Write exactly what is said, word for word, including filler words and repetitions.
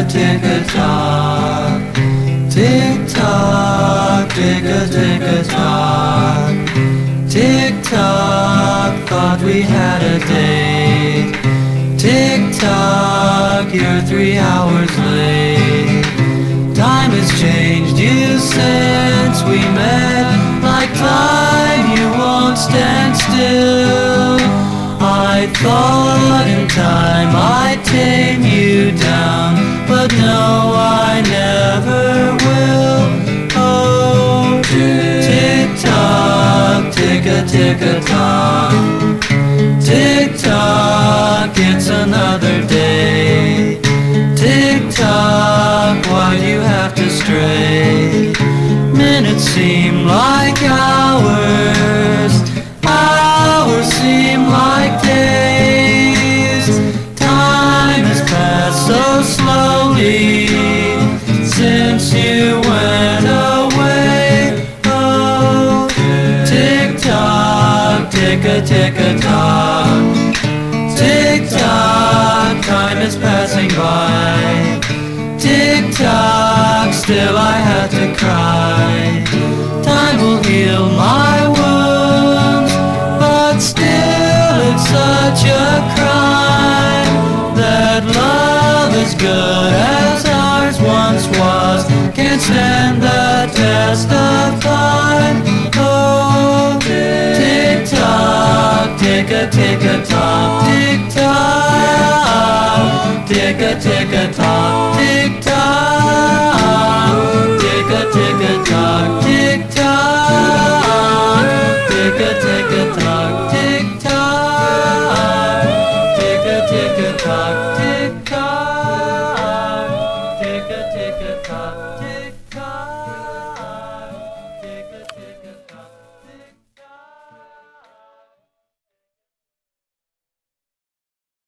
tick-a-tock. Tick-tock, tick-a-tick-a-tock. Tick-tock, thought we had a date. Tick-tock, you're three hours late. Time has changed you since we met. Like time, you won't stand still. I thought in time I'd tame you down, but no, I never will. Oh, tick-tock, tick-a-tick-a-tock. Tick-tock, it's another day. Tick-tock, why'd you have to stray? Minutes seem like hours, hours seem like days. Time has passed so slowly since you went away. Oh, tick-tock, tick-a-tick-a-tock. Tick-tock, time is passing by. Tick-tock, still I had to cry. Time will heal my wounds, but still it's such a crime that love as good as ours once was can't stand the test of time. Oh, tick-tock, tick-a-tick-a-tock. Tick-tock, tick-a-tick-a-tock. Tick-tock, tick-a-tick-a-tock. Tick-tock, tick-a-tick-a-tock. Tick-tock, tick-a-tick-a-tock. Tick-tock, tick-a-tick-a-tock.